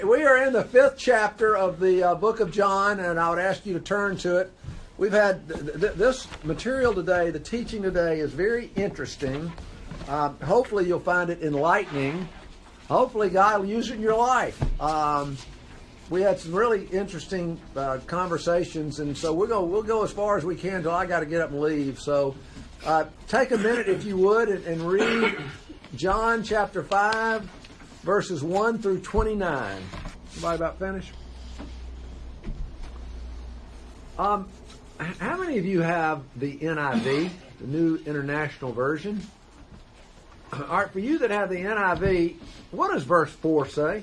we are in the 5th chapter of the book of John, and I would ask you to turn to it. We've had this material today, the teaching today is very interesting. Hopefully you'll find it enlightening. Hopefully God will use it in your life. We had some really interesting conversations, and so we'll go as far as we can until I got to get up and leave. So take a minute, if you would, and read John chapter 5, verses 1 through 29. Everybody about finished? How many of you have the NIV, the New International Version? All right, for you that have the NIV, what does verse 4 say?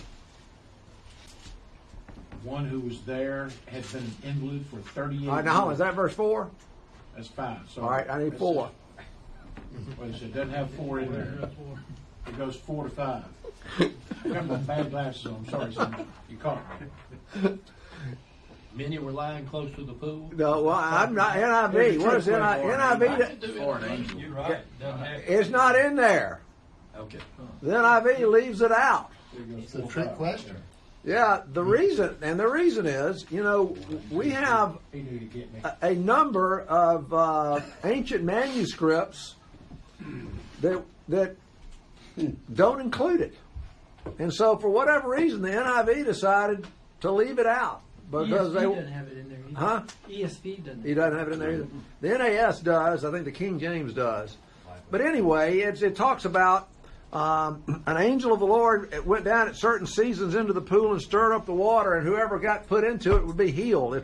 One who was there had been an invalid for 38 years. All right, now, is that verse 4? That's 5. Sorry. All right, I need 4. Wait a second, it doesn't have 4 in there. It goes 4 to 5. I got my bad glasses on. I'm sorry, son. You caught me. Many were lying close to the pool. No, well, I'm not NIV. What is NIV? For an angel. You're right. It's not in there. Okay. The NIV leaves it out. It's a trick question. Yeah, the reason is, we have a number of ancient manuscripts that don't include it. And so for whatever reason, the NIV decided to leave it out. Because ESV doesn't have it in there either. Huh? ESV doesn't. He doesn't have it in there either. The NAS does. I think the King James does. But anyway, it talks about an angel of the Lord went down at certain seasons into the pool and stirred up the water, and whoever got put into it would be healed.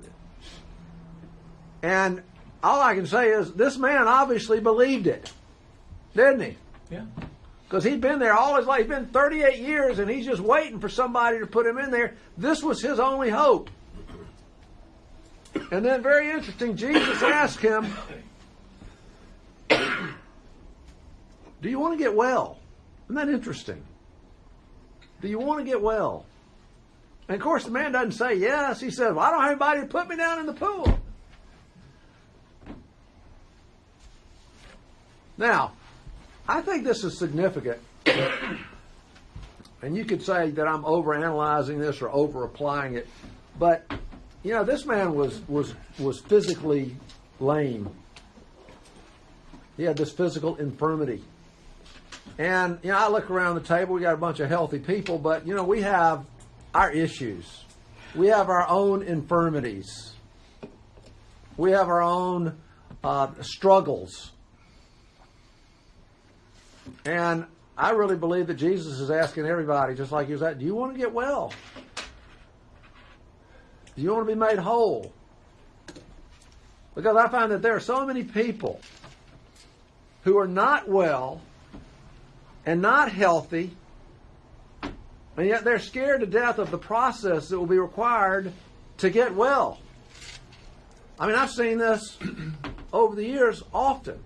And all I can say is this man obviously believed it, didn't he? Yeah. Because he'd been there all his life. He's been 38 years, and he's just waiting for somebody to put him in there. This was his only hope. And then, very interesting, Jesus asked him, do you want to get well? Isn't that interesting? Do you want to get well? And of course, the man doesn't say yes. He says, well, I don't have anybody to put me down in the pool. Now, I think this is significant. And you could say that I'm overanalyzing this or over-applying it. But, this man was physically lame. He had this physical infirmity. And, I look around the table, we got a bunch of healthy people, but, we have our issues. We have our own infirmities. We have our own struggles. And I really believe that Jesus is asking everybody, just like he was asking, do you want to get well? Do you want to be made whole? Because I find that there are so many people who are not well and not healthy, and yet they're scared to death of the process that will be required to get well. I mean, I've seen this over the years often.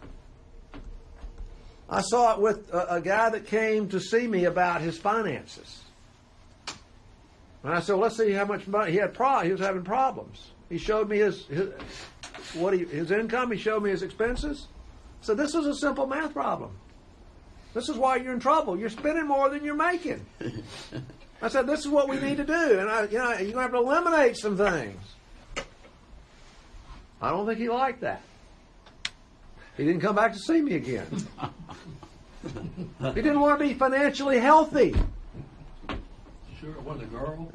I saw it with a guy that came to see me about his finances. And I said, well, let's see how much money he had. He was having problems. He showed me his income. He showed me his expenses. So this is a simple math problem. This is why you're in trouble. You're spending more than you're making. I said, this is what we need to do. And you're going to have to eliminate some things. I don't think he liked that. He didn't come back to see me again. He didn't want to be financially healthy. Sure, it wasn't a girl.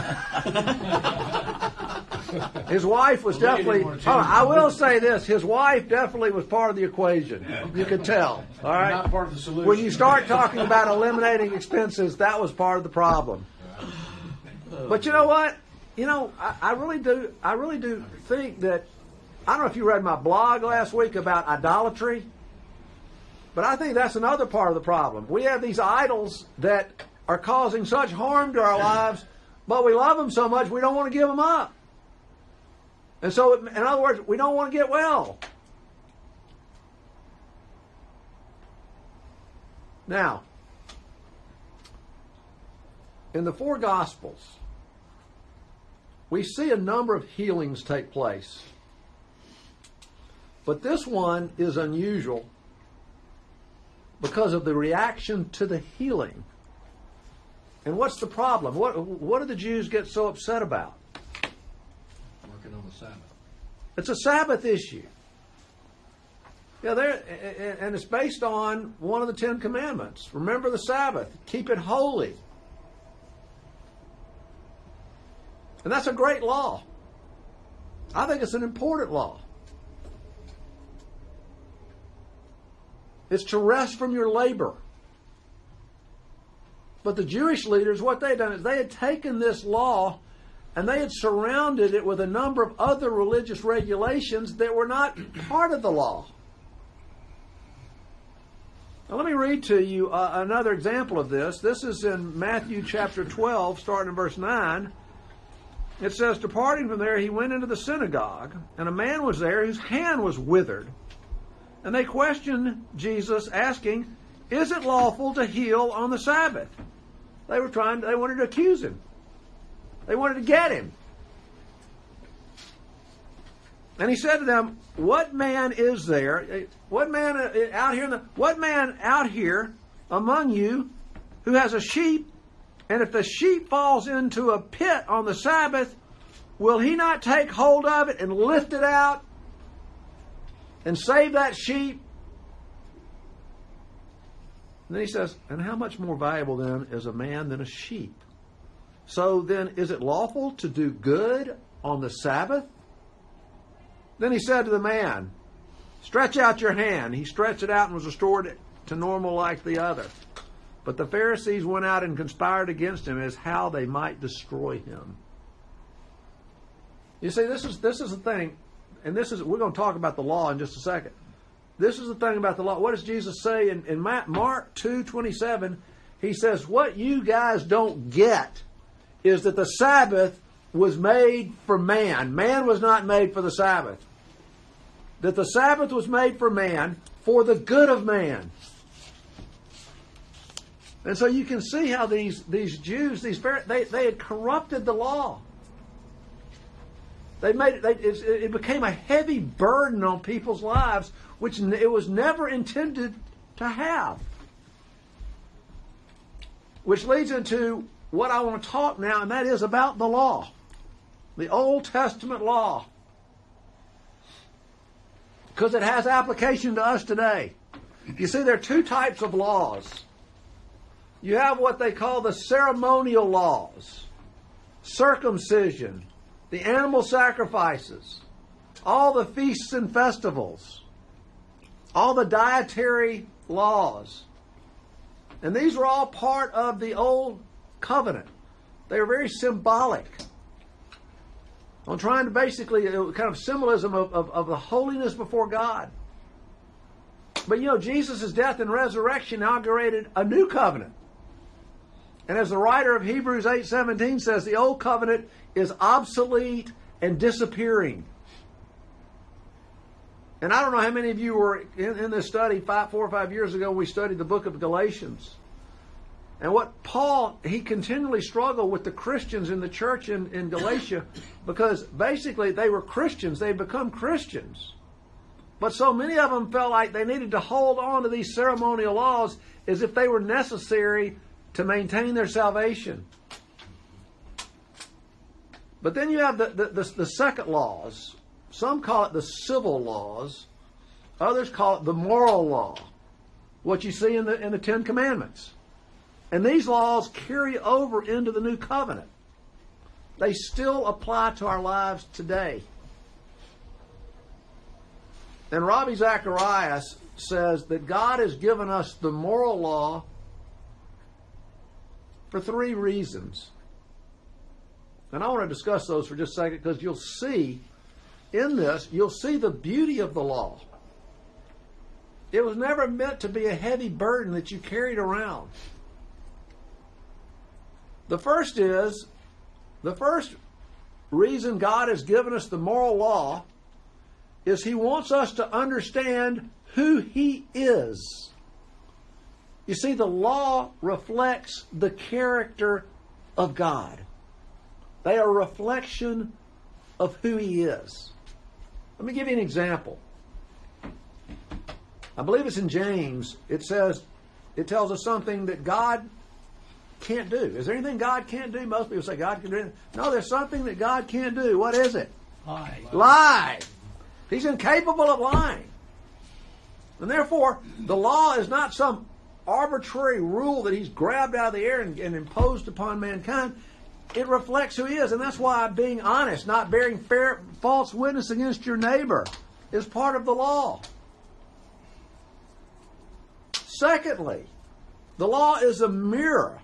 His wife was definitely... I will say this. His wife definitely was part of the equation. You could tell. All right? Not part of the solution. When you start talking about eliminating expenses, that was part of the problem. But you know what? I really do think that... I don't know if you read my blog last week about idolatry, but I think that's another part of the problem. We have these idols that are causing such harm to our lives, but we love them so much we don't want to give them up. And so, in other words, we don't want to get well. Now, in the 4 Gospels, we see a number of healings take place. But this one is unusual because of the reaction to the healing. And what's the problem? What do the Jews get so upset about? Working on the Sabbath. It's a Sabbath issue. Yeah, and it's based on one of the 10 Commandments. Remember the Sabbath. Keep it holy. And that's a great law. I think it's an important law. It's to rest from your labor. But the Jewish leaders, what they had done is they had taken this law and they had surrounded it with a number of other religious regulations that were not part of the law. Now let me read to you another example of this. This is in Matthew chapter 12, starting in verse 9. It says, departing from there, he went into the synagogue, and a man was there whose hand was withered. And they questioned Jesus, asking, is it lawful to heal on the Sabbath? They wanted to accuse him. They wanted to get him. And he said to them, what man is there? What man out here among you who has a sheep, and if the sheep falls into a pit on the Sabbath, will he not take hold of it and lift it out and save that sheep? And then he says, and how much more valuable then is a man than a sheep? So then, is it lawful to do good on the Sabbath? Then he said to the man, stretch out your hand. He stretched it out and was restored to normal like the other. But the Pharisees went out and conspired against him as how they might destroy him. You see, this is the thing, and we're going to talk about the law in just a second. This is the thing about the law. What does Jesus say in Mark 2:27? He says, what you guys don't get is that the Sabbath was made for man. Man was not made for the Sabbath. That the Sabbath was made for man, for the good of man. And so you can see how these Jews, they had corrupted the law. It became a heavy burden on people's lives, which it was never intended to have. Which leads into what I want to talk now, and that is about the law. The Old Testament law. Because it has application to us today. You see, there are two types of laws. You have what they call the ceremonial laws. Circumcision, the animal sacrifices, all the feasts and festivals, all the dietary laws. And these were all part of the Old Covenant. They were very symbolic. I'm trying to basically, kind of symbolism of the holiness before God. But Jesus' death and resurrection inaugurated a new covenant. And as the writer of Hebrews 8:17 says, the old covenant is obsolete and disappearing. And I don't know how many of you were in this study 4 or 5 years ago when we studied the book of Galatians. And what Paul, he continually struggled with the Christians in the church in Galatia, because basically they were Christians. They had become Christians. But so many of them felt like they needed to hold on to these ceremonial laws as if they were necessary to maintain their salvation. But then you have the second laws. Some call it the civil laws. Others call it the moral law. What you see in the 10 Commandments. And these laws carry over into the new covenant. They still apply to our lives today. And Ravi Zacharias says that God has given us the moral law for 3 reasons. And I want to discuss those for just a second, because you'll see in this, you'll see the beauty of the law. It was never meant to be a heavy burden that you carried around. The first reason God has given us the moral law is He wants us to understand who He is. You see, the law reflects the character of God. They are a reflection of who He is. Let me give you an example. I believe it's in James. It tells us something that God can't do. Is there anything God can't do? Most people say God can do anything. No, there's something that God can't do. What is it? Lie. Lie. He's incapable of lying. And therefore, the law is not some arbitrary rule that he's grabbed out of the air and imposed upon mankind. It reflects who he is. And that's why being honest, not bearing false witness against your neighbor, is part of the law. Secondly, the law is a mirror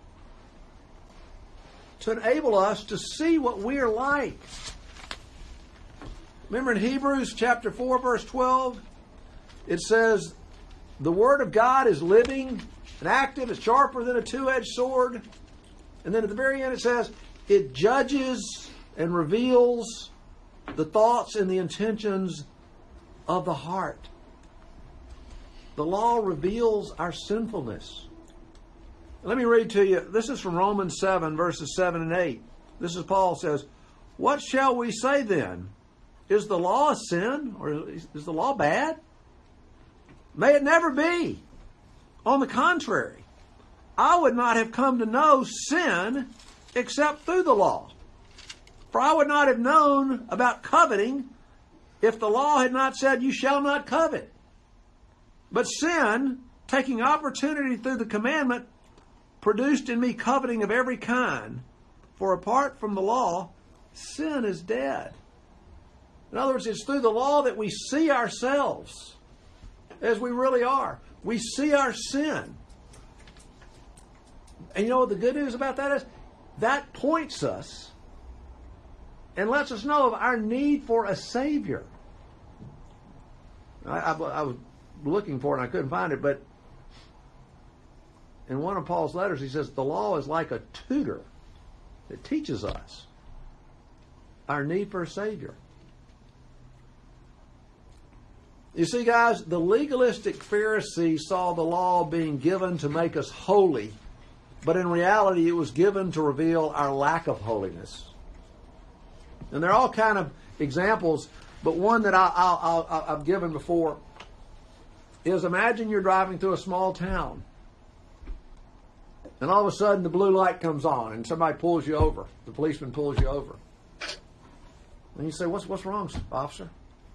to enable us to see what we are like. Remember in Hebrews chapter 4, verse 12, it says, the Word of God is living and active, it's sharper than a two-edged sword. And then at the very end it says, it judges and reveals the thoughts and the intentions of the heart. The law reveals our sinfulness. Let me read to you. This is from Romans 7, verses 7 and 8. This is Paul says, what shall we say then? Is the law a sin? Or is the law bad? May it never be. On the contrary, I would not have come to know sin except through the law. For I would not have known about coveting if the law had not said, you shall not covet. But sin, taking opportunity through the commandment, produced in me coveting of every kind. For apart from the law, sin is dead. In other words, it's through the law that we see ourselves as we really are. We see our sin. And you know what the good news about that is? That points us and lets us know of our need for a Savior. I was looking for it and I couldn't find it, but in one of Paul's letters he says the law is like a tutor that teaches us our need for a Savior. You see, guys, the legalistic Pharisee saw the law being given to make us holy, but in reality it was given to reveal our lack of holiness. And there are all kind of examples, but one that I've given before is imagine you're driving through a small town, and all of a sudden the blue light comes on, and somebody pulls you over. The policeman pulls you over, and you say, "What's wrong, officer?"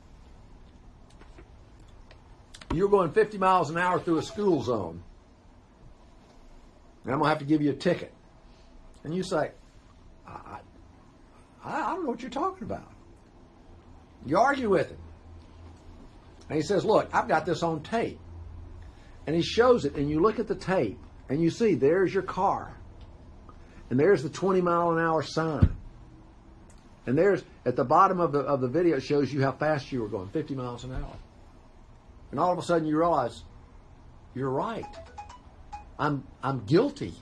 You're going 50 miles an hour through a school zone, and I'm going to have to give you a ticket. And you say, I don't know what you're talking about. You argue with him. And he says, look, I've got this on tape. And he shows it, and you look at the tape, and you see there's your car. And there's the 20 mile an hour sign. And there's, at the bottom of the video, it shows you how fast you were going, 50 miles an hour. And all of a sudden you realize, you're right. I'm guilty.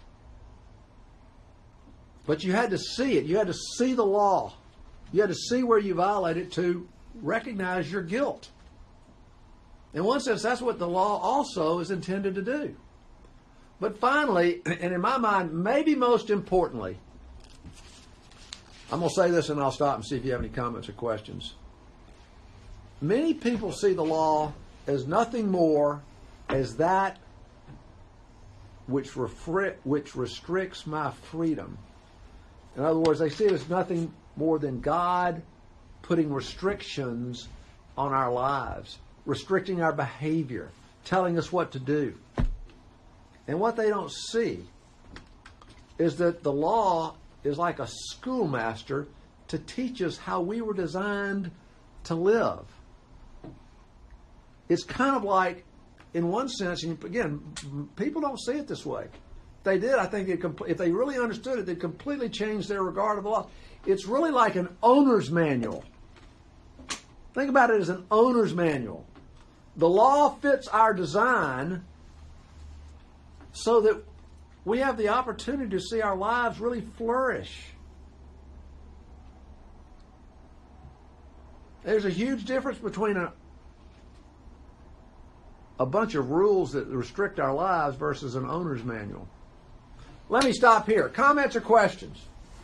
But you had to see it. You had to see the law. You had to see where you violated to recognize your guilt. In one sense, that's what the law also is intended to do. But finally, and in my mind, maybe most importantly, I'm going to say this and I'll stop and see if you have any comments or questions. Many people see the law as nothing more as that which restricts my freedom. In other words, they see it as nothing more than God putting restrictions on our lives, restricting our behavior, telling us what to do. And what they don't see is that the law is like a schoolmaster to teach us how we were designed to live. It's kind of like, in one sense, and again, people don't see it this way. If they did, I think if they really understood it, they'd completely change their regard of the law. It's really like an owner's manual. Think about it as an owner's manual. The law fits our design so that we have the opportunity to see our lives really flourish. There's a huge difference between a bunch of rules that restrict our lives versus an owner's manual. Let me stop here. Comments or questions?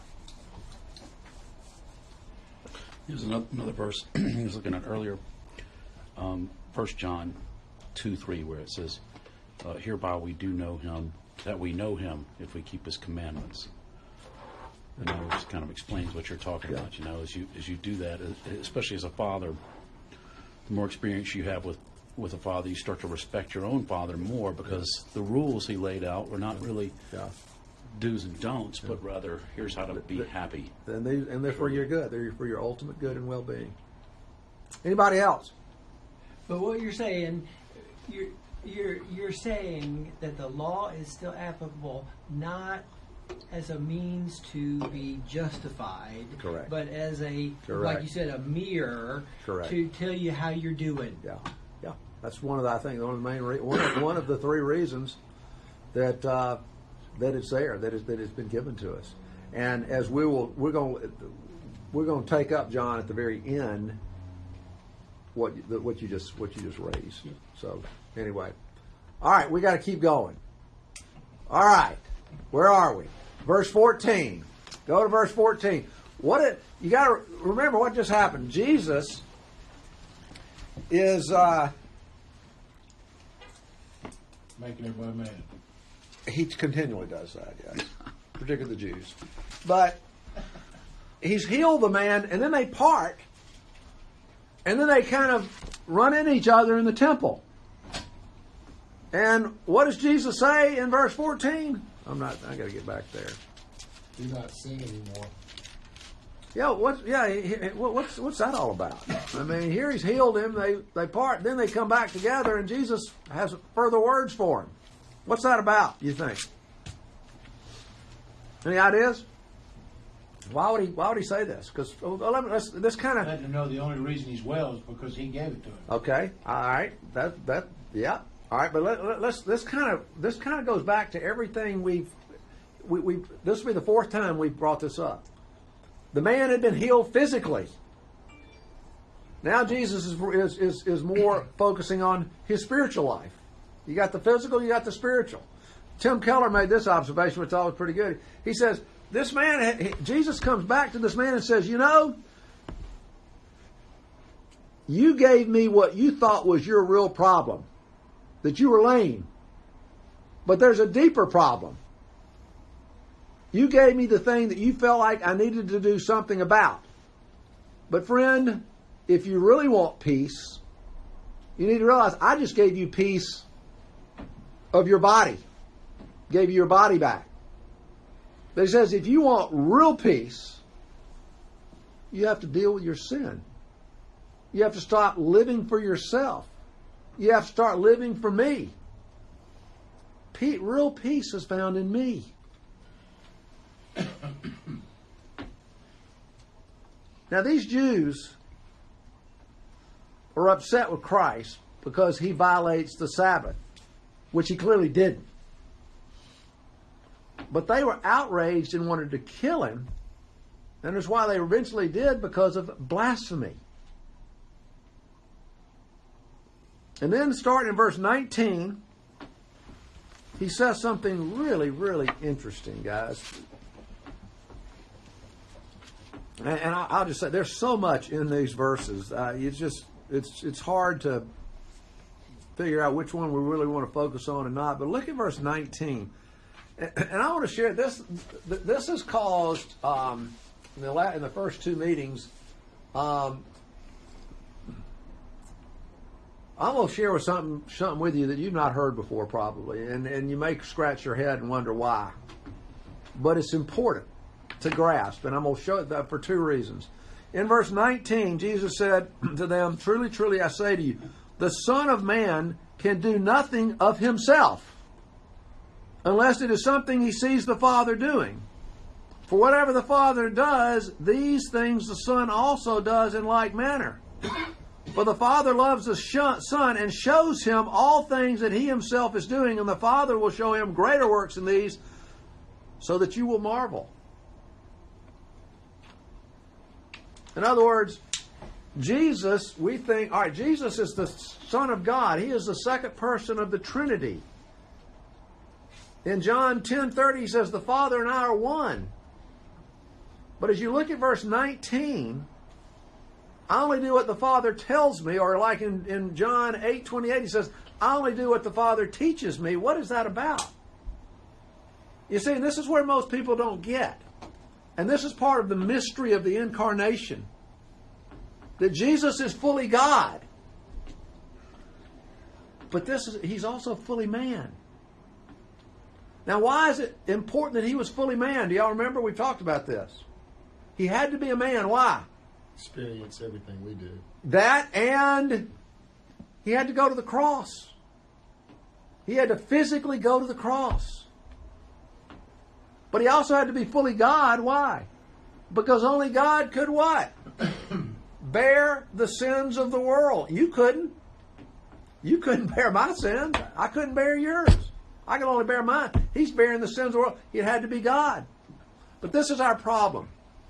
Here's another verse he was looking at earlier. 1 John 2:3, where it says, hereby we do know him that we know him if we keep his commandments. And that just kind of explains what you're talking about. You know, as you do that, especially as a father, the more experience you have with a father, you start to respect your own father more, because the rules he laid out were not really do's and don'ts, but rather here's how to be happy. And they're for your good. They're for your ultimate good and well-being. Anybody else? But what you're saying, you're saying that the law is still applicable, not as a means to be justified, Correct. but as a, Correct. like you said, a mirror Correct. to tell you how you're doing. Yeah. That's one of the, I think, one of the main one of the three reasons that that it's there, that it's been given to us. And as we're going to take up, John, at the very end what you just raised. So anyway, all right, we got to keep going. All right, where are we? Verse 14. Go to verse 14. You got to remember what just happened. Jesus is Making everybody mad. he continually does that, yes, particularly the Jews. But he's healed the man, and then they part, and then they kind of run into each other in the temple. And what does Jesus say in verse 14? I got to get back there. Do not sing anymore. Yeah, what's that all about? I mean, here he's healed him. They part, then they come back together, and Jesus has further words for him. What's that about, you think? Any ideas? Why would he say this? Because this kind of Let them know the only reason he's well is because he gave it to him. okay. All right, yeah. All right, but this kind of goes back to everything we this will be the fourth time we've brought this up. The man had been healed physically. Now Jesus is more focusing on his spiritual life. You got the physical, you got the spiritual. Tim Keller made this observation, which I thought was pretty good. He says, this man, Jesus comes back to this man and says, you know, you gave me what you thought was your real problem, that you were lame. But there's a deeper problem. You gave me the thing that you felt like I needed to do something about. But friend, if you really want peace, you need to realize I just gave you peace of your body. Gave you your body back. But he says if you want real peace, you have to deal with your sin. You have to stop living for yourself. You have to start living for me. Real peace is found in me. Now these Jews are upset with Christ because he violates the Sabbath, which he clearly didn't. But they were outraged and wanted to kill him, and that's why they eventually did, because of blasphemy. And then starting in verse 19, he says something really, really interesting, guys. And I'll just say, there's so much in these verses. It's hard to figure out which one we really want to focus on and not. But look at verse 19. And I want to share this. This has caused, in the first two meetings, I'm going to share something with you that you've not heard before probably. And you may scratch your head and wonder why. But it's important to grasp. And I'm going to show it that for two reasons. In verse 19, Jesus said to them, "Truly, truly, I say to you, the Son of Man can do nothing of himself, unless it is something he sees the Father doing. For whatever the Father does, these things the Son also does in like manner. For the Father loves the Son and shows him all things that he himself is doing, and the Father will show him greater works than these, so that you will marvel." In other words, Jesus, we think, all right, Jesus is the Son of God. He is the second person of the Trinity. In John 10:30, he says, the Father and I are one. But as you look at verse 19, I only do what the Father tells me, or like in John 8:28, he says, I only do what the Father teaches me. What is that about? You see, and this is where most people don't get. And this is part of the mystery of the incarnation. That Jesus is fully God. But he's also fully man. Now, why is it important that he was fully man? Do y'all remember? We talked about this. He had to be a man. Why? Experience everything we do. That, and he had to go to the cross. He had to physically go to the cross. But he also had to be fully God. Why? Because only God could what? Bear the sins of the world. You couldn't. You couldn't bear my sins. I couldn't bear yours. I can only bear mine. He's bearing the sins of the world. He had to be God. But this is our problem.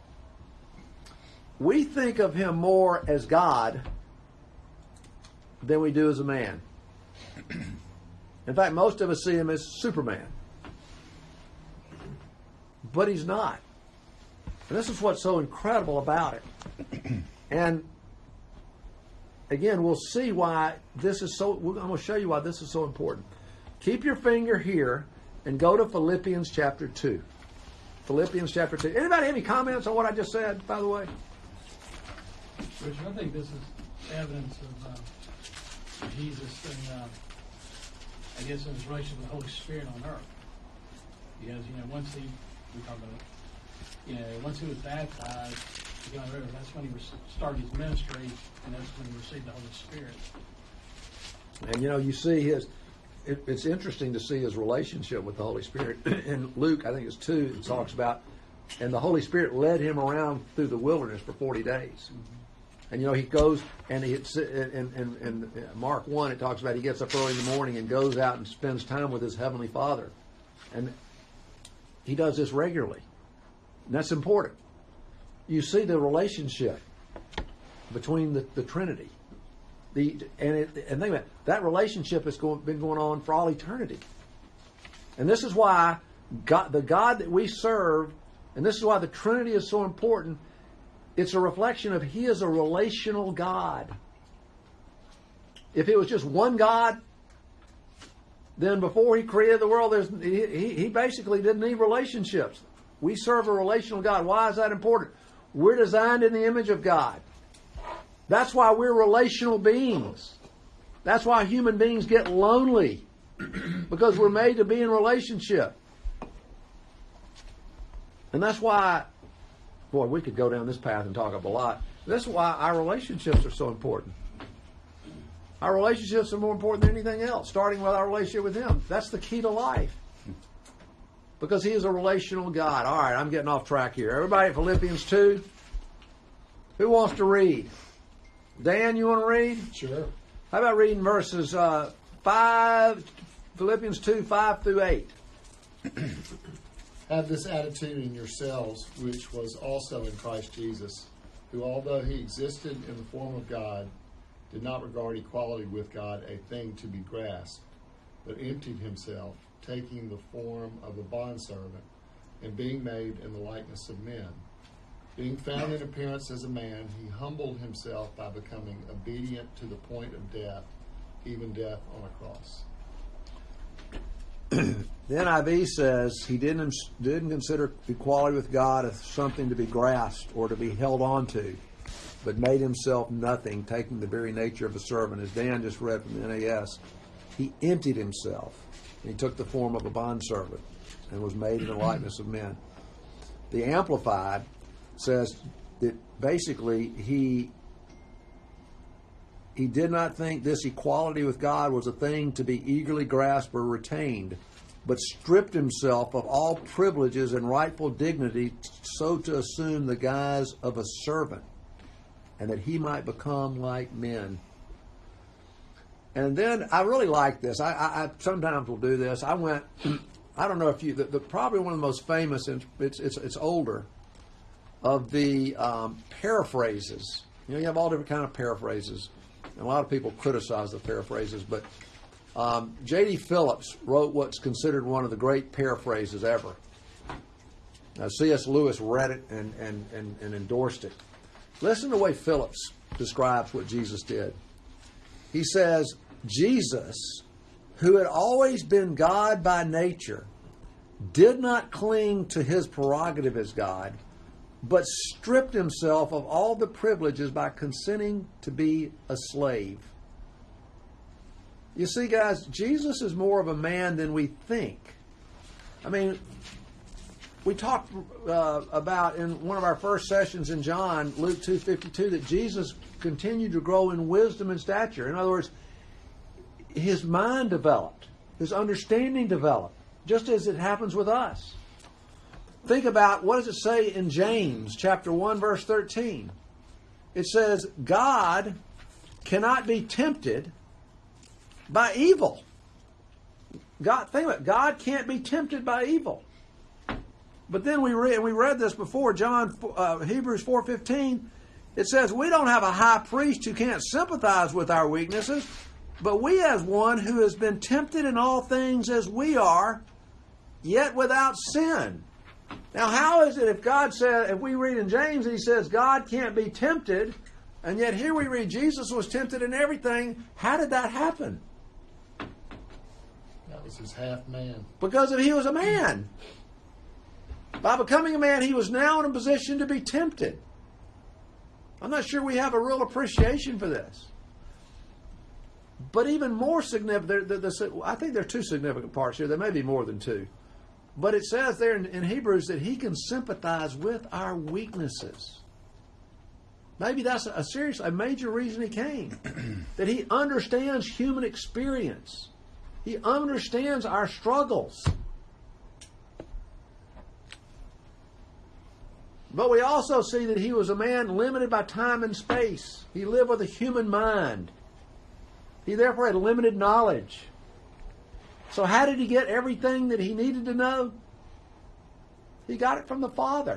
We think of him more as God than we do as a man. In fact, most of us see him as Superman. But he's not. And this is what's so incredible about it. And again, we'll see why this is so. I'm going to show you why this is so important. Keep your finger here and go to Philippians chapter 2. Philippians chapter 2. Anybody have any comments on what I just said, by the way? Richard, I think this is evidence of Jesus and I guess in his relation with the Holy Spirit on earth. Because, once once he was baptized, on the river, that's when he started his ministry, and that's when he received the Holy Spirit. And you see it's interesting to see his relationship with the Holy Spirit. In Luke, I think it's 2, it talks about, and the Holy Spirit led him around through the wilderness for 40 days. And he goes, and in Mark 1, it talks about he gets up early in the morning and goes out and spends time with his Heavenly Father. And he does this regularly. And that's important. You see the relationship between the Trinity. And think about it, that relationship has been going on for all eternity. And this is why the God that we serve, and this is why the Trinity is so important, it's a reflection of He is a relational God. If it was just one God, then before He created the world, He basically didn't need relationships. We serve a relational God. Why is that important? We're designed in the image of God. That's why we're relational beings. That's why human beings get lonely. Because we're made to be in relationship. And that's why, boy, we could go down this path and talk up a lot. That's why our relationships are so important. Our relationships are more important than anything else, starting with our relationship with Him. That's the key to life. Because He is a relational God. All right, I'm getting off track here. Everybody, Philippians 2. Who wants to read? Dan, you want to read? Sure. How about reading verses 5, Philippians 2, 5 through 8? Have this attitude in yourselves, which was also in Christ Jesus, who, although He existed in the form of God, did not regard equality with God a thing to be grasped, but emptied Himself, taking the form of a bondservant, and being made in the likeness of men. Being found in appearance as a man, He humbled Himself by becoming obedient to the point of death, even death on a cross. The NIV says He didn't consider equality with God as something to be grasped or to be held on to, but made Himself nothing, taking the very nature of a servant. As Dan just read from the NAS, He emptied Himself. And He took the form of a bondservant and was made in the likeness of men. The Amplified says that basically he did not think this equality with God was a thing to be eagerly grasped or retained, but stripped Himself of all privileges and rightful dignity so to assume the guise of a servant, and that He might become like men. And then I really like this. I sometimes will do this. I went, I don't know if you, probably one of the most famous, and it's older, of the paraphrases. You have all different kind of paraphrases. And a lot of people criticize the paraphrases, but J.D. Phillips wrote what's considered one of the great paraphrases ever. Now, C.S. Lewis read it and endorsed it. Listen to the way Phillips describes what Jesus did. He says, Jesus, who had always been God by nature, did not cling to his prerogative as God, but stripped himself of all the privileges by consenting to be a slave. You see, guys, Jesus is more of a man than we think. I mean, we talked about in one of our first sessions in John, Luke 2:52, that Jesus continued to grow in wisdom and stature. In other words, his mind developed, his understanding developed, just as it happens with us. Think about, what does it say in James chapter 1, verse 13? It says, God cannot be tempted by evil. Think about it. God can't be tempted by evil. But then we read this before, Hebrews 4:15. It says, we don't have a high priest who can't sympathize with our weaknesses, but we have one who has been tempted in all things as we are, yet without sin. Now, how is it if we read in James, he says God can't be tempted, and yet here we read Jesus was tempted in everything. How did that happen? That was his half man. Because he was a man. By becoming a man, he was now in a position to be tempted. I'm not sure we have a real appreciation for this. But even more significant, I think there are two significant parts here. There may be more than two. But it says there in Hebrews that he can sympathize with our weaknesses. Maybe that's a major reason he came. That he understands human experience. He understands our struggles. But we also see that he was a man limited by time and space. He lived with a human mind. He therefore had limited knowledge. So how did he get everything that he needed to know? He got it from the Father.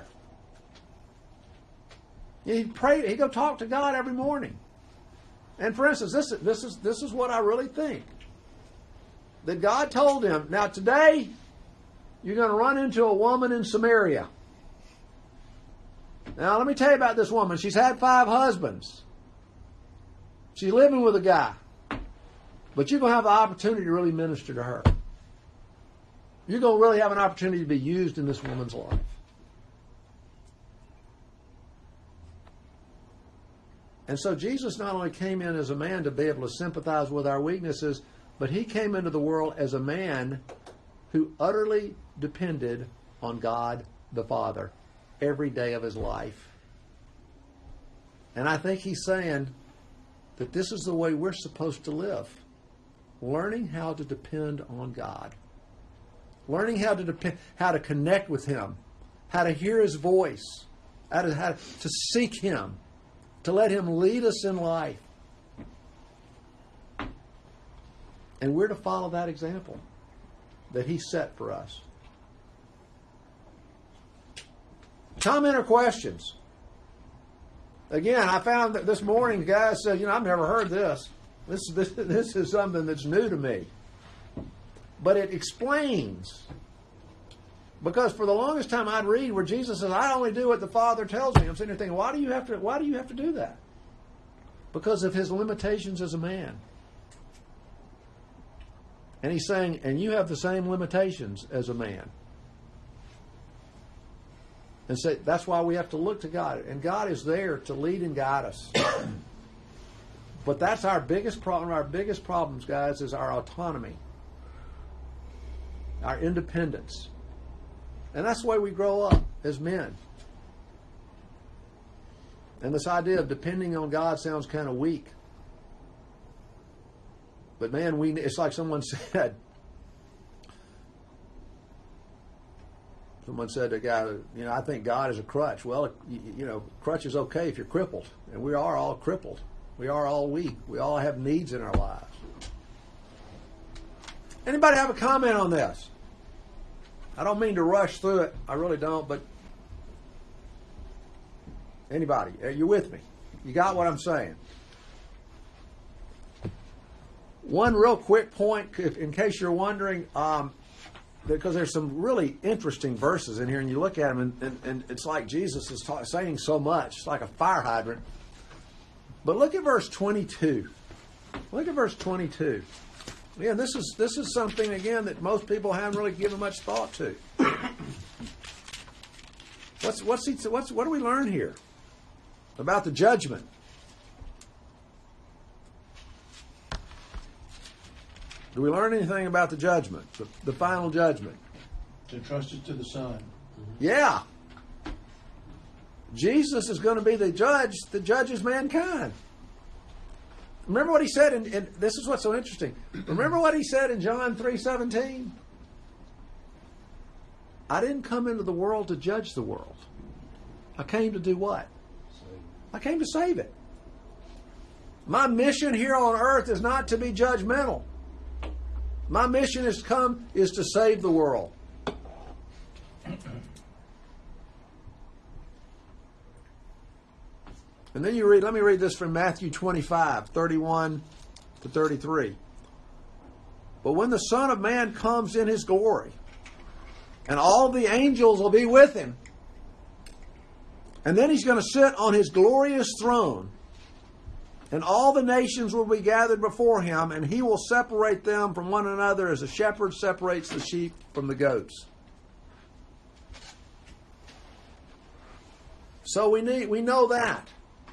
He'd pray. He'd go talk to God every morning. And for instance, this is what I really think. That God told him, now today you're going to run into a woman in Samaria. Now let me tell you about this woman. She's had 5 husbands. She's living with a guy. But you're going to have the opportunity to really minister to her. You're going to really have an opportunity to be used in this woman's life. And so Jesus not only came in as a man to be able to sympathize with our weaknesses, but he came into the world as a man who utterly depended on God the Father every day of his life. And I think he's saying that this is the way we're supposed to live. Learning how to depend on God. Learning how to connect with him. How to hear his voice. How to seek him. To let him lead us in life. And we're to follow that example that he set for us. Comment or questions? Again, I found that this morning, guys said, I've never heard this. This is something that's new to me. But it explains. Because for the longest time I'd read where Jesus says, I only do what the Father tells me. I'm sitting there thinking, why do you have to do that? Because of his limitations as a man. And he's saying, and you have the same limitations as a man. And so that's why we have to look to God. And God is there to lead and guide us. But that's our biggest problem. Our biggest problems, guys, is our autonomy. Our independence. And that's the way we grow up as men. And this idea of depending on God sounds kind of weak. But man, it's like someone said. Someone said to a guy, I think God is a crutch. Well, crutch is okay if you're crippled. And we are all crippled. We are all weak. We all have needs in our lives. Anybody have a comment on this? I don't mean to rush through it. I really don't, but anybody, you're with me. You got what I'm saying. One real quick point, in case you're wondering, because there's some really interesting verses in here, and you look at them, and it's like Jesus is saying so much. It's like a fire hydrant. But look at verse 22. Look at verse 22. Yeah, this is something again that most people haven't really given much thought to. What do we learn here about the judgment? Do we learn anything about the judgment, the final judgment? To trust it to the Son. Yeah. Jesus is going to be the judge that judges mankind. Remember what he said, and this is what's so interesting. Remember what he said in John 3:17? I didn't come into the world to judge the world. I came to do what? I came to save it. My mission here on earth is not to be judgmental. My mission is to save the world. And then let me read this from Matthew 25:31 to 33. But when the Son of Man comes in his glory, and all the angels will be with him, and then he's going to sit on his glorious throne, and all the nations will be gathered before him, and he will separate them from one another as a shepherd separates the sheep from the goats. So we know that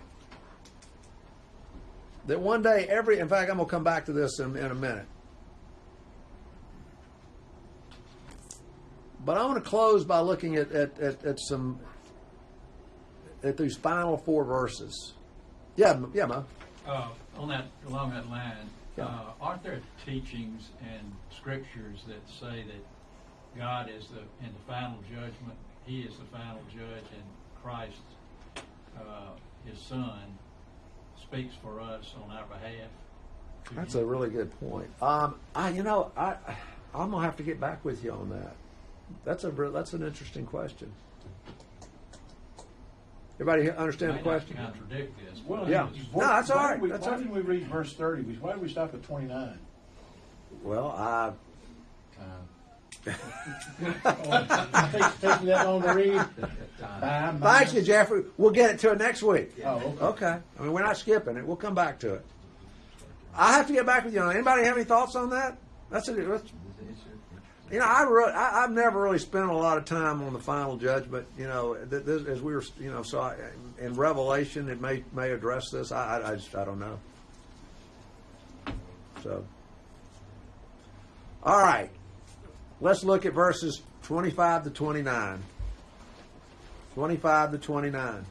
one day in fact, I'm going to come back to this in a minute. But I want to close by looking at these final 4 verses. Yeah, Mo. Along that line, Yeah. aren't there teachings and scriptures that say that God is in the final judgment? He is the final judge, and Christ, His Son, speaks for us on our behalf. That's a really good point. I'm gonna have to get back with you on that. That's an interesting question. Everybody understand the May not question? contradict this. Well, Yeah. No, that's all right. That's why all right. didn't we read verse 30? Why did we stop at 29? Well, Taking that long to read? thank you, Jeffrey. We'll get it to it next week. Oh, okay. Okay. I mean, we're not skipping it. We'll come back to it. I have to get back with you on it. Anybody have any thoughts on that? I've never really spent a lot of time on the final judgment. As we were, in Revelation, it may address this. I don't know. So, all right. Let's look at verses 25 to 29. 25 to 29.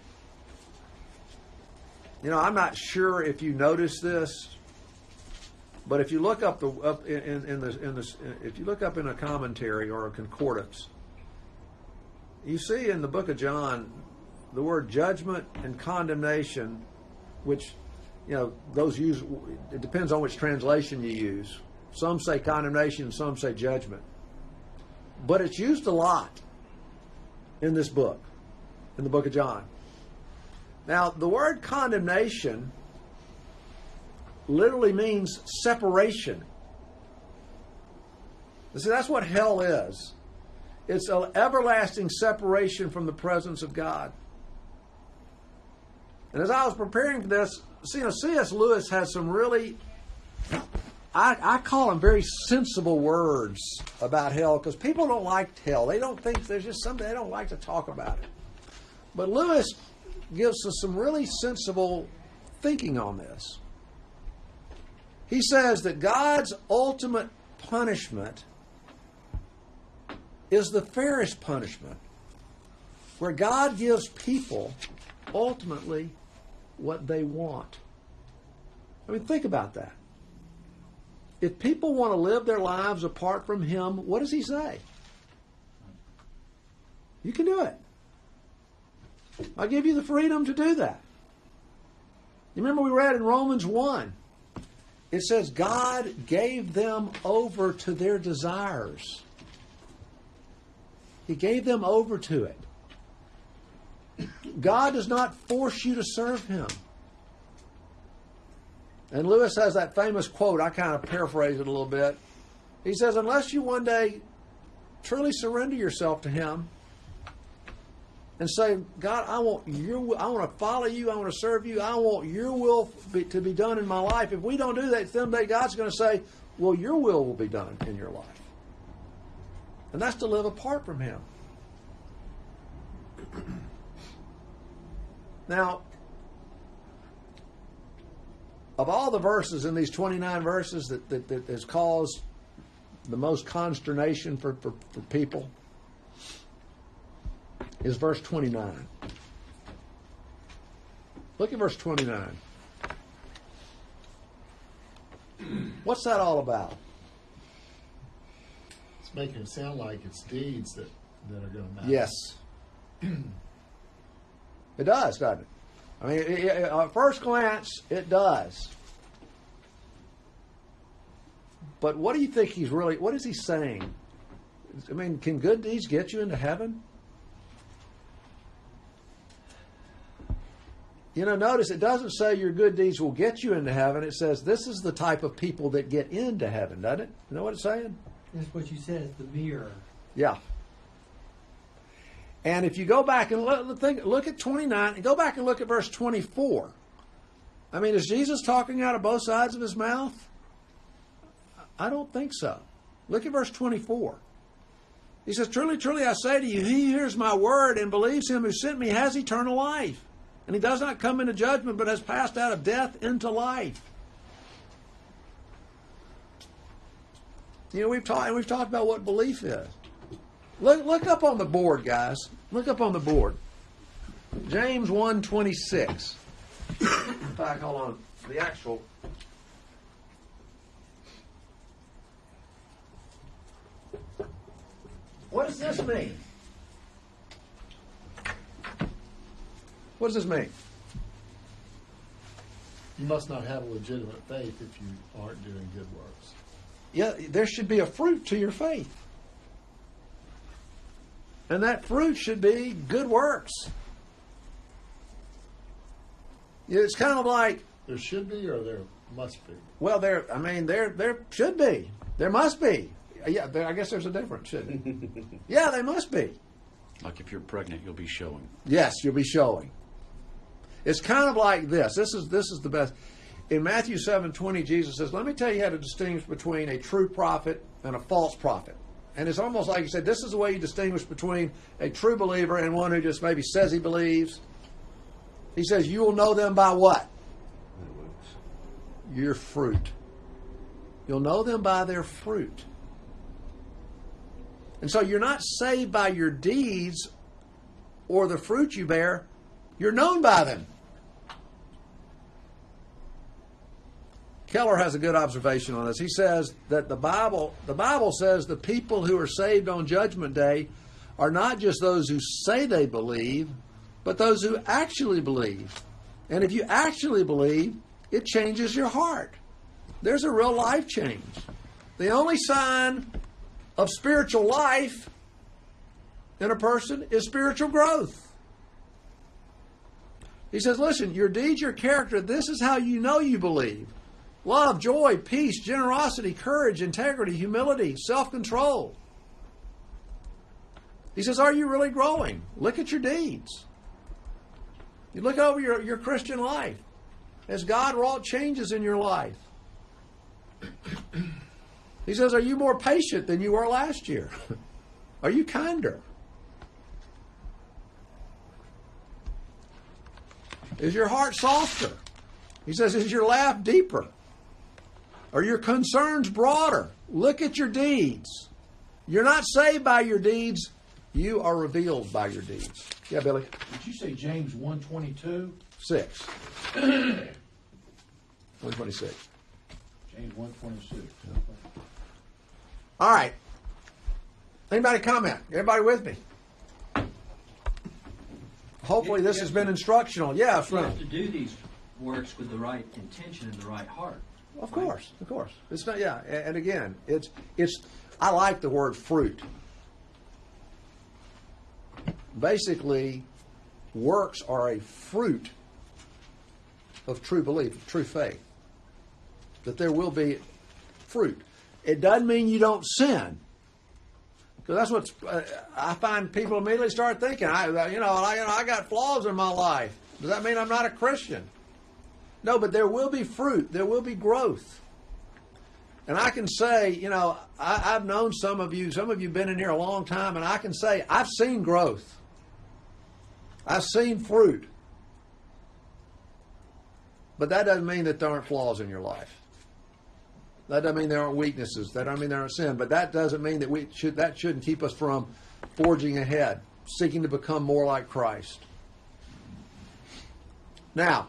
I'm not sure if you noticed this, but if you look up if you look up in a commentary or a concordance, you see in the book of John the word judgment and condemnation, which those use. It depends on which translation you use. Some say condemnation, some say judgment. But it's used a lot in this book, in the book of John. Now, the word condemnation literally means separation. You see, that's what hell is. It's an everlasting separation from the presence of God. And as I was preparing for this, C.S. Lewis has some really, I call them very sensible words about hell, because people don't like hell. They don't think, there's just something, they don't like to talk about it. But Lewis gives us some really sensible thinking on this. He says that God's ultimate punishment is the fairest punishment, where God gives people ultimately what they want. I mean, think about that. If people want to live their lives apart from Him, what does He say? You can do it. I'll give you the freedom to do that. You remember we read in Romans 1, it says God gave them over to their desires. He gave them over to it. God does not force you to serve Him. And Lewis has that famous quote, I kind of paraphrase it a little bit. He says, unless you one day truly surrender yourself to Him and say, God, I want to follow you, I want to serve you, I want your will to be done in my life. If we don't do that, someday God's going to say, well, your will be done in your life. And that's to live apart from Him. Now, of all the verses in these 29 verses that has caused the most consternation for people, is verse 29. Look at verse 29. What's that all about? It's making it sound like it's deeds that are going to matter. Yes. It does, doesn't it? I mean, at first glance, it does. But what do you think what is he saying? I mean, can good deeds get you into heaven? You know, notice it doesn't say your good deeds will get you into heaven. It says this is the type of people that get into heaven, doesn't it? You know what it's saying? That's what you said, it's the mirror. Yeah. And if you go back and look at 29 and go back and look at verse 24. I mean, is Jesus talking out of both sides of his mouth? I don't think so. Look at verse 24. He says, truly, truly, I say to you, he who hears my word and believes him who sent me has eternal life. And he does not come into judgment, but has passed out of death into life. You know, we've talked about what belief is. Look up on the board, guys. Look up on the board. James 1:26. In fact, hold on. The actual. What does this mean? What does this mean? You must not have a legitimate faith if you aren't doing good works. Yeah, there should be a fruit to your faith. And that fruit should be good works. It's kind of like... There should be or there must be? Well, there should be. There must be. Yeah, I guess there's a difference, shouldn't it? Yeah, they must be. Like if you're pregnant, you'll be showing. Yes, you'll be showing. It's kind of like this. This is the best. In Matthew 7:20, Jesus says, let me tell you how to distinguish between a true prophet and a false prophet. And it's almost like he said, this is the way you distinguish between a true believer and one who just maybe says he believes. He says, you will know them by what? Your fruit. You'll know them by their fruit. And so you're not saved by your deeds or the fruit you bear. You're known by them. Keller has a good observation on this. He says that the Bible says the people who are saved on Judgment Day are not just those who say they believe, but those who actually believe. And if you actually believe, it changes your heart. There's a real life change. The only sign of spiritual life in a person is spiritual growth. He says, listen, your deeds, your character, this is how you know you believe. Love, joy, peace, generosity, courage, integrity, humility, self-control. He says, are you really growing? Look at your deeds. You look over your Christian life. Has God wrought changes in your life? He says, are you more patient than you were last year? Are you kinder? Is your heart softer? He says, is your laugh deeper? Are your concerns broader? Look at your deeds. You're not saved by your deeds. You are revealed by your deeds. Yeah, Billy? Did you say James 1:22? 6. 126. James 1:26. All right. Anybody comment? Everybody with me? Hopefully this has been instructional. Yes, You right. have to do these works with the right intention and the right heart. Of course. It's not. Yeah, and again, it's. I like the word fruit. Basically, works are a fruit of true belief, true faith. That there will be fruit. It doesn't mean you don't sin. Because that's what I find people immediately start thinking. I got flaws in my life. Does that mean I'm not a Christian? No, but there will be fruit. There will be growth. And I can say, you know, I've known some of you have been in here a long time, and I can say I've seen growth. I've seen fruit. But that doesn't mean that there aren't flaws in your life. That doesn't mean there aren't weaknesses. That doesn't mean there aren't sin. But that doesn't mean that that shouldn't keep us from forging ahead, seeking to become more like Christ. Now,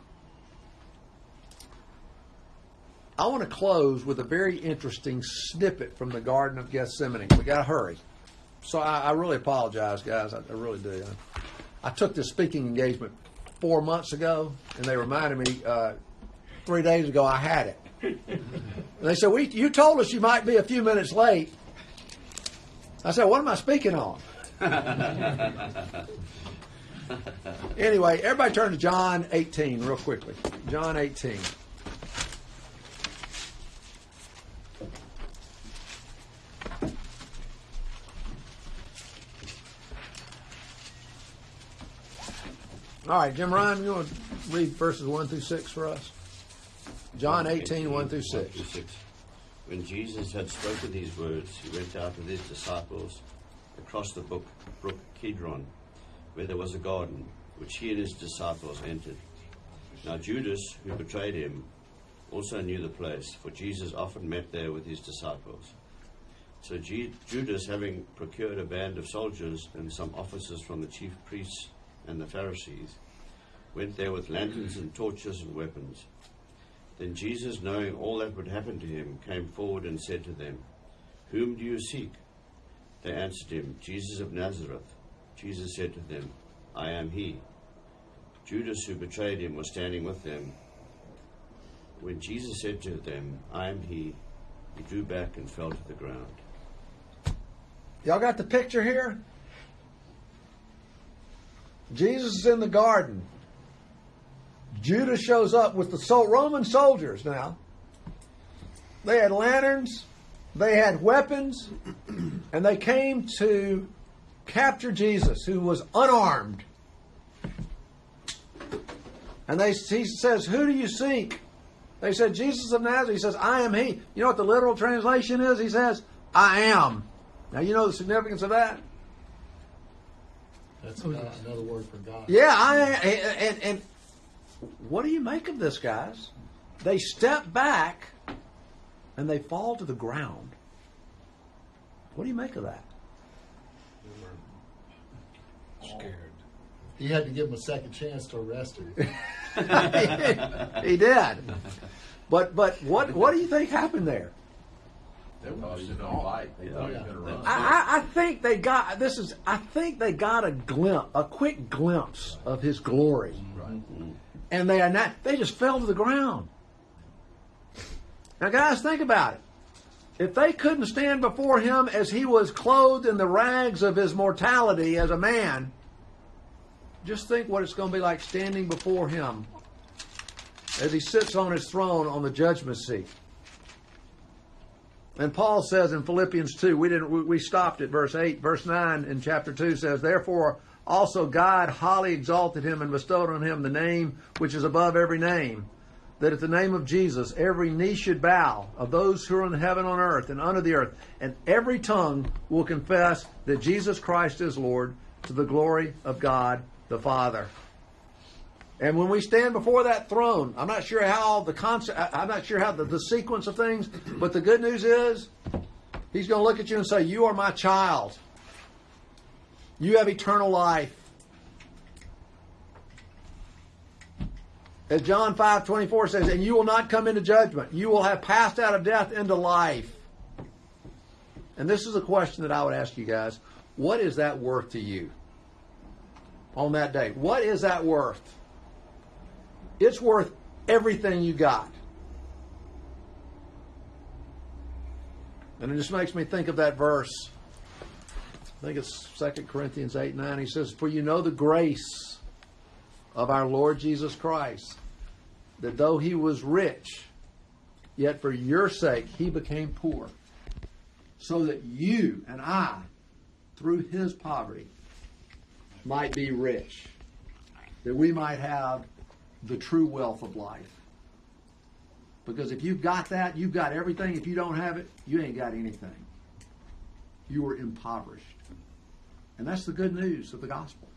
I want to close with a very interesting snippet from the Garden of Gethsemane. We got to hurry. So I really apologize, guys. I really do. I took this speaking engagement 4 months ago, and they reminded me 3 days ago I had it. And they said, you told us you might be a few minutes late. I said, what am I speaking on? Anyway, everybody turn to John 18 real quickly. John 18. All right, Jim Ryan, you want to read verses 1 through 6 for us? John 18, 1 through 6. When Jesus had spoken these words, he went out with his disciples across the brook Kidron, where there was a garden, which he and his disciples entered. Now Judas, who betrayed him, also knew the place, for Jesus often met there with his disciples. So Judas, having procured a band of soldiers and some officers from the chief priests and the Pharisees, went there with lanterns and torches and weapons. Then Jesus, knowing all that would happen to him, came forward and said to them, "Whom do you seek?" They answered him, "Jesus of Nazareth." Jesus said to them, "I am he." Judas, who betrayed him, was standing with them. When Jesus said to them, "I am he," he drew back and fell to the ground. Y'all got the picture here? Jesus is in the garden. Judas shows up with the Roman soldiers now. They had lanterns, they had weapons, and they came to capture Jesus, who was unarmed. And he says, "Who do you seek?" They said, "Jesus of Nazareth." He says, "I am he." You know what the literal translation is? He says, "I am." Now you know the significance of that? That's another word for God. Yeah, and what do you make of this, guys? They step back and they fall to the ground. What do you make of that? Scared. He had to give him a second chance to arrest him. He did. But what do you think happened there? They thought he was going to fight. They thought he was going to run. I think they got I think they got a quick glimpse of his glory, Right. and they just fell to the ground. Now, guys, think about it. If they couldn't stand before him as he was clothed in the rags of his mortality as a man, just think what it's going to be like standing before him as he sits on his throne on the judgment seat. And Paul says in Philippians 2, we stopped at verse 8, verse 9 in chapter 2 says, "Therefore also God highly exalted him and bestowed on him the name which is above every name, that at the name of Jesus every knee should bow, of those who are in heaven, on earth, and under the earth, and every tongue will confess that Jesus Christ is Lord, to the glory of God the Father." And when we stand before that throne, I'm not sure how the sequence of things, but the good news is, he's going to look at you and say, "You are my child. You have eternal life." As John 5:24 says, "And you will not come into judgment. You will have passed out of death into life." And this is a question that I would ask you guys. What is that worth to you on that day? What is that worth? It's worth everything you got. And it just makes me think of that verse. I think it's 2 Corinthians 8:9. He says, "For you know the grace of our Lord Jesus Christ, that though he was rich, yet for your sake he became poor, so that you and I, through his poverty, might be rich, that we might have the true wealth of life." Because if you've got that, you've got everything. If you don't have it, you ain't got anything. You are impoverished. And that's the good news of the gospel.